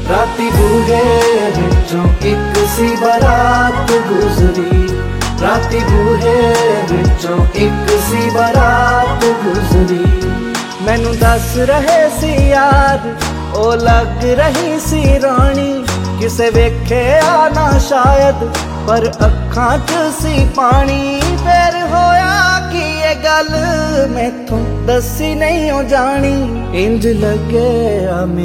राती बूहे विचों एक सी बारात गुजरी, राती बूहे विचों एक सी बारात गुजरी। मैनू दस रहे सी यार ओ लग रही सी रानी, किसे वेखे आना शायद पर अखां च सी पानी। फिर होया कि ये गल मैथों दसी नहीं हो जानी, इंज लगे